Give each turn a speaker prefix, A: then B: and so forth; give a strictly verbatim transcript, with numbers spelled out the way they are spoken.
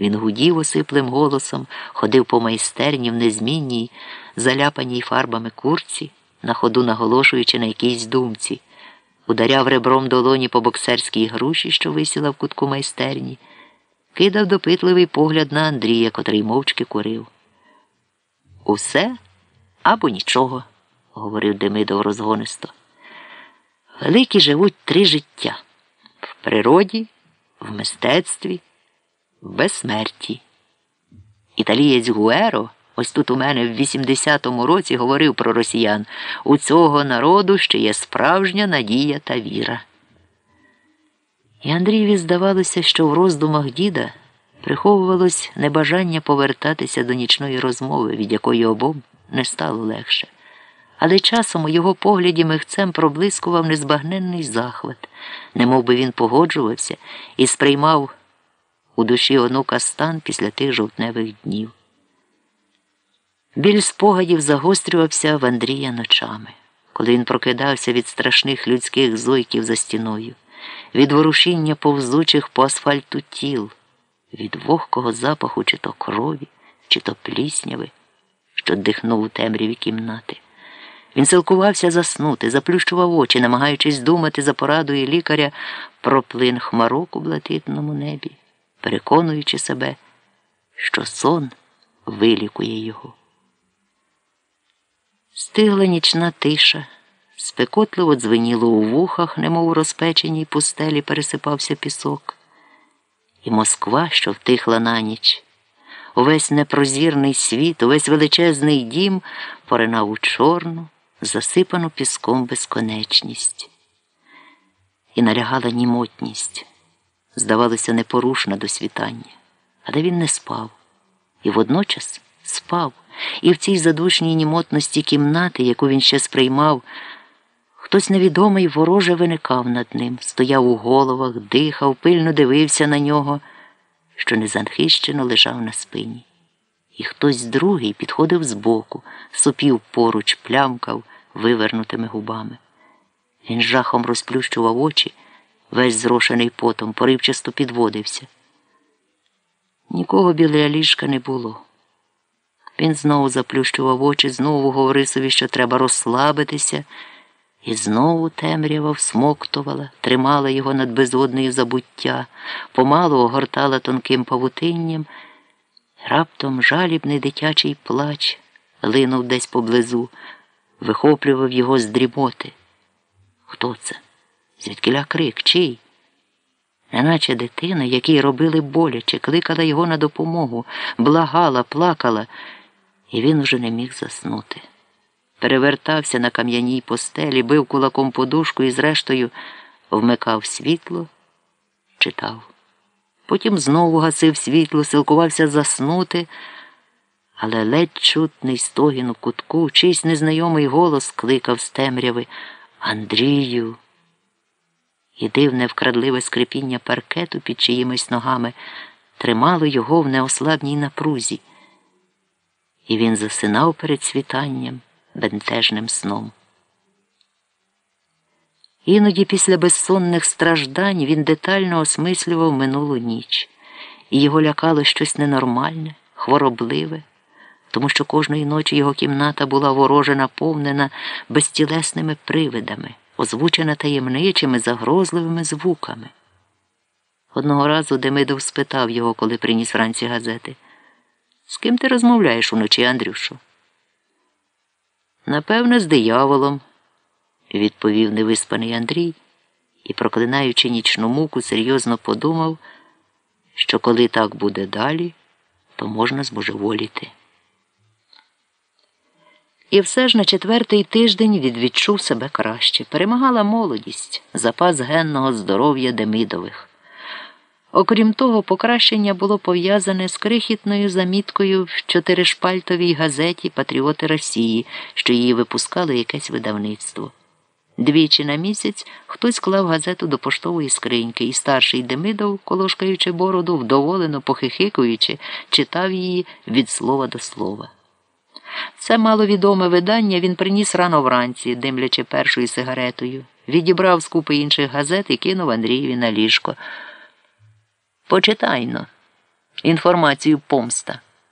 A: Він гудів осиплим голосом, ходив по майстерні в незмінній, заляпаній фарбами курці, на ходу наголошуючи на якійсь думці, ударяв ребром долоні по боксерській груші, що висіла в кутку майстерні, кидав допитливий погляд на Андрія, котрий мовчки курив. «Усе або нічого», – говорив Демидов розгонисто. «Великі живуть три життя – в природі, в мистецтві, в безсмерті. Італієць Гуеро ось тут у мене в вісімдесятому році говорив про росіян: у цього народу ще є справжня надія та віра». І Андрієві здавалося, що в роздумах діда приховувалось небажання повертатися до нічної розмови, від якої обом не стало легше. Але часом у його погляді михцем проблискував незбагненний захват, немов би він погоджувався і сприймав у душі онука стан після тих жовтневих днів. Біль спогадів загострювався в Андрія ночами, коли він прокидався від страшних людських зойків за стіною, від ворушіння повзучих по асфальту тіл, від вогкого запаху чи то крові, чи то плісняви, що дихнув у темряві кімнати. Він силкувався заснути, заплющував очі, намагаючись думати за порадою лікаря про плин хмарок у блакитному небі, переконуючи себе, що сон вилікує його. Стигла нічна тиша, спекотливо дзвеніло у вухах, немов у розпеченій пустелі пересипався пісок. І Москва, що втихла на ніч, увесь непрозірний світ, увесь величезний дім поринав у чорну, засипану піском безконечність. І налягала німотність, здавалося, непорушна до світання. Але він не спав. І водночас спав. І в цій задушній німотності кімнати, яку він ще сприймав, хтось невідомий вороже виникав над ним, стояв у головах, дихав, пильно дивився на нього, що незахищено лежав на спині. І хтось другий підходив збоку, сопів поруч, плямкав вивернутими губами. Він жахом розплющував очі, весь зрошений потом, поривчасто підводився. Нікого біля ліжка не було. Він знову заплющував очі, знову говорив собі, що треба розслабитися, і знову темрява всмоктувала, тримала його над безоднею забуття, помалу огортала тонким павутинням. Раптом жалібний дитячий плач линув десь поблизу, вихоплював його з дрімоти. Хто це? Звідкіля крик? Чий? Неначе дитина, якій робили боляче, кликала його на допомогу, благала, плакала, і він уже не міг заснути. Перевертався на кам'яній постелі, бив кулаком подушку і, зрештою, вмикав світло, читав. Потім знову гасив світло, силкувався заснути, але ледь чутний стогін у кутку, чийсь незнайомий голос кликав з темряви: «Андрію!» І дивне вкрадливе скрипіння паркету під чиїмись ногами тримало його в неослабній напрузі. І він засинав перед світанням бентежним сном. Іноді після безсонних страждань він детально осмислював минулу ніч, і його лякало щось ненормальне, хворобливе, тому що кожної ночі його кімната була вороже наповнена безтілесними привидами, озвучена таємничими, загрозливими звуками. Одного разу Демидов спитав його, коли приніс вранці газети: «З ким ти розмовляєш уночі, Андрюшо?» «Напевне, з дияволом», – відповів невиспаний Андрій і, проклинаючи нічну муку, серйозно подумав, що коли так буде далі, то можна збожеволіти. І все ж на четвертий тиждень він відчув себе краще. Перемагала молодість, запас генного здоров'я Демидових. Окрім того, покращення було пов'язане з крихітною заміткою в чотиришпальтовій газеті «Патріоти Росії», що її випускало якесь видавництво. Двічі на місяць хтось клав газету до поштової скриньки, і старший Демидов, колошкаючи бороду, вдоволено похихикуючи, читав її від слова до слова. Це маловідоме видання він приніс рано вранці, димлячи першою сигаретою, відібрав з купи інших газет і кинув Андрієві на ліжко. «Почитай-но», Інформацію помста.